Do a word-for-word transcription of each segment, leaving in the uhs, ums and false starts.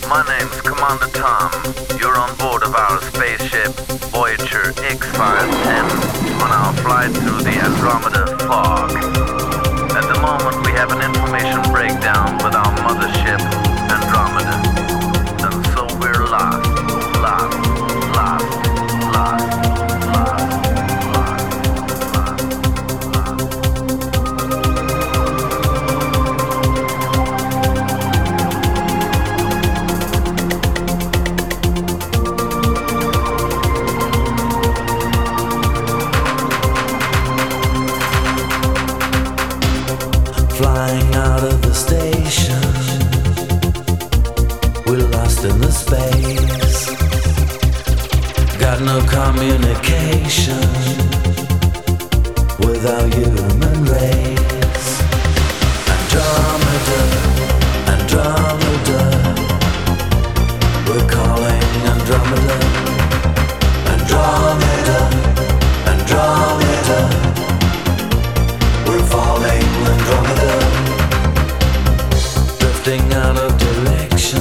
My name's Commander Tom. You're on board of our spaceship Voyager X five ten on our flight through the Andromeda fog. At the moment we have an information breakdown with our mothership Andromeda. And so we're lost, lost, lost, lost, lost, Flying out of the station, we're lost in the space. Got no communication with our human race. Andromeda, Andromeda, we're calling Andromeda. Andromeda, Andromeda, we're falling Andromeda, drifting out of direction.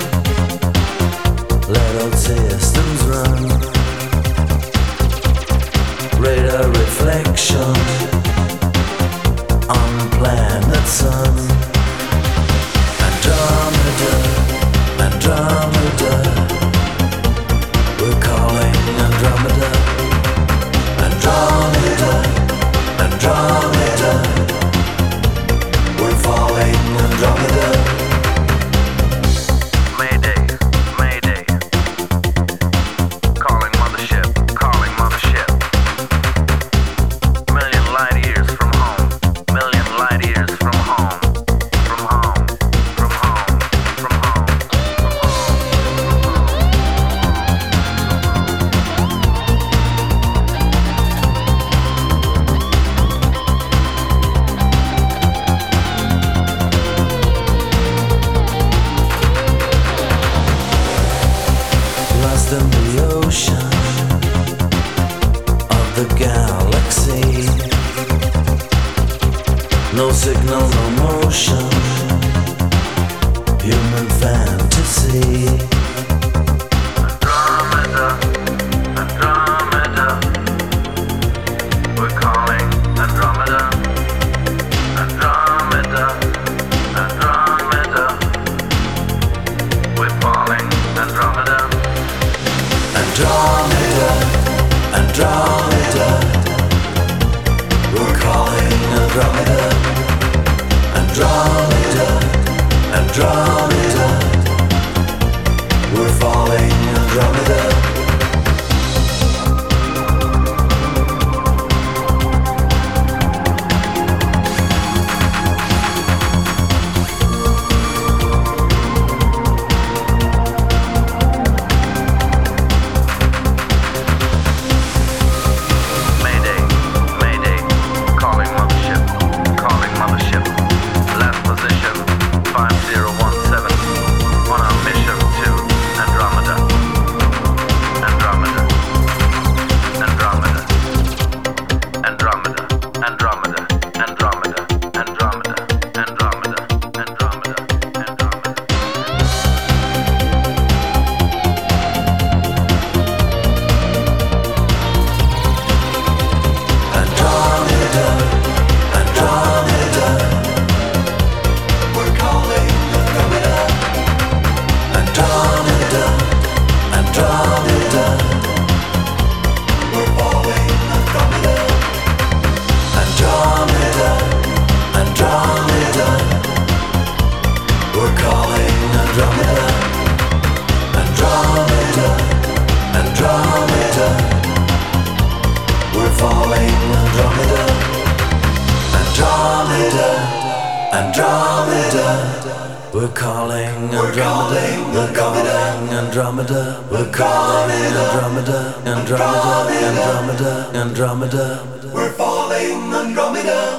Let old systems run. Radar reflection on the planet Sun. Andromeda, Andromeda, we're calling Andromeda. Andromeda, Andromeda, we're falling Andromeda. Mayday, Mayday. Calling mothership, calling mothership. Million light years from home, million light years from home, from home, from home, from home, from Lost in the ocean of the galaxy. No signal, no motion, human fantasy. Andromeda, Andromeda, we're calling Andromeda. Andromeda, Andromeda, we're falling Andromeda. Andromeda, Andromeda, we're calling Andromeda. Andromeda, Andromeda, we're falling Andromeda. Mayday, Mayday, calling mothership, calling mothership. Last position, five zero one seven, on our mission to Andromeda. Andromeda, Andromeda, Andromeda, Andromeda, Andromeda, Andromeda, Andromeda, Andromeda, Andromeda. Andromeda, Andromeda, we're calling Andromeda. Andromeda, Andromeda, we're falling Andromeda. Andromeda, Andromeda, we're calling Andromeda. Andromeda, Andromeda, we're falling Andromeda. Andromeda, Andromeda, we're calling Andromeda. We're calling Andromeda. We're calling Andromeda. Andromeda, Andromeda, Andromeda, we're falling Andromeda.